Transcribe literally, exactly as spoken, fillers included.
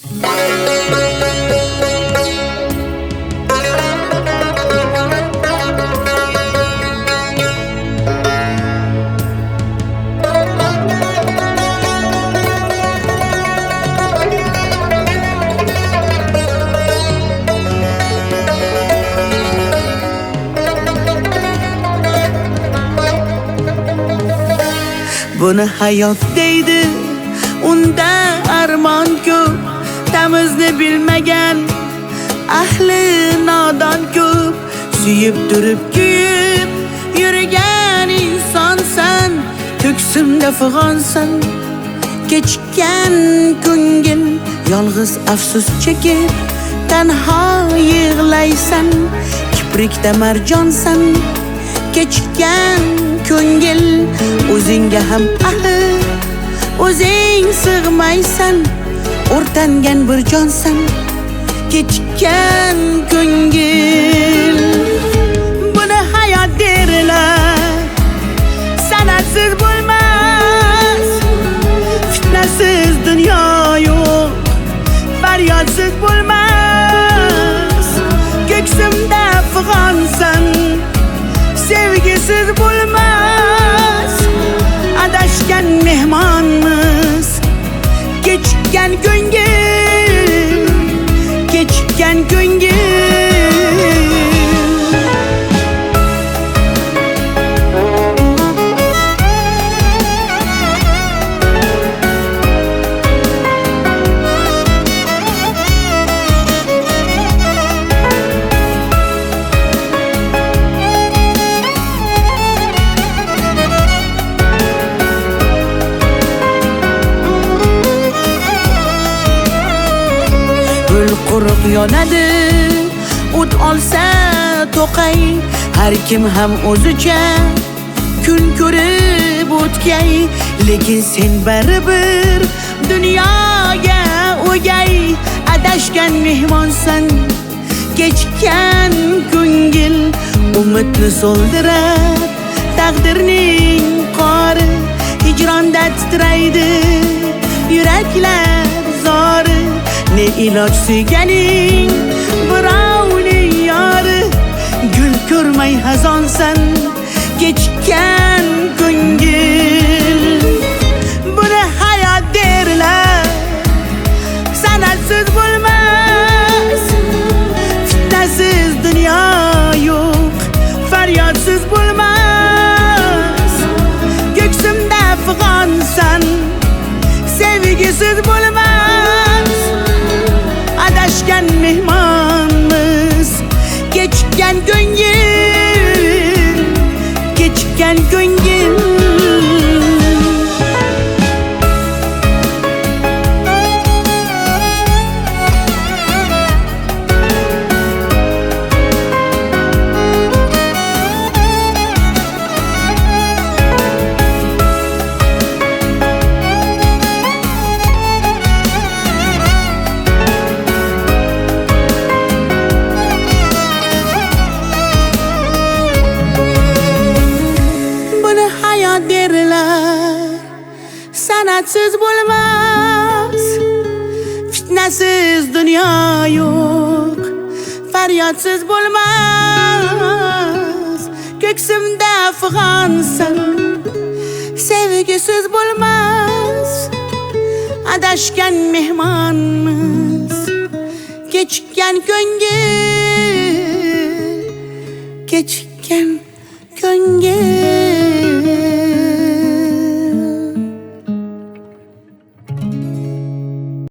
Buni hayot deydi, unda armon ko'p, tamizni bilmagan ahli nodon ko'p. Suyib turib kuyib yurgan insonsan, ko'ksimda fig'onsan. Kechgan ko'ngil yolg'iz afsus chekib tanho yig'laysan. Kiprikda marjonsan, kechgan ko'ngil o'zingga ham ahil, o'zing sig'maysan. O'rtangan bir jonsan, kechgan ko'ngil. Buni hayot derlar, sanatsiz bo'lmas. Fitnasiz dunyo yo'q, faryodsiz bo'lmas. Ko'ksimda fig'onsan, sevgisiz bo'lmas. Adashgan mehmonmiz, kechgan ko'ngil, kechgan ko'ngil. Gul quruq yonadi, o't olsa to'qay. Har kim ham o'zicha kun ko'rib o'tkay. Lekin sen baribir dunyoga o'gay. Adashgan mehmonsan, kechgan ko'ngil. Umidni so'ldirar taqdirning qori. Hijronda titraydi yuraklar zori. Ne iloj suyganing birovning yori. Gul ko'rmay hazonsan, kechgan ko'ngil. Buni hayot derlar, sanatsiz bo'lmas. Fitnasiz dunyo yo'q, faryodsiz bo'lmas. Ko'ksimda fig'onsan, sevgisiz bo'lmas. Adashgan mehmonmiz, kechgan ko'ngil, kechgan ko'ngil. Derlar, sanatsiz bo'lmas. Fitnasiz dunyo yo'q, faryodsiz bo'lmas. Ko'ksimda fig'onsan, sevgisiz bo'lmas. Adashgan mehmonmiz, kechgan ko'ngil, kechgan ko'ngil.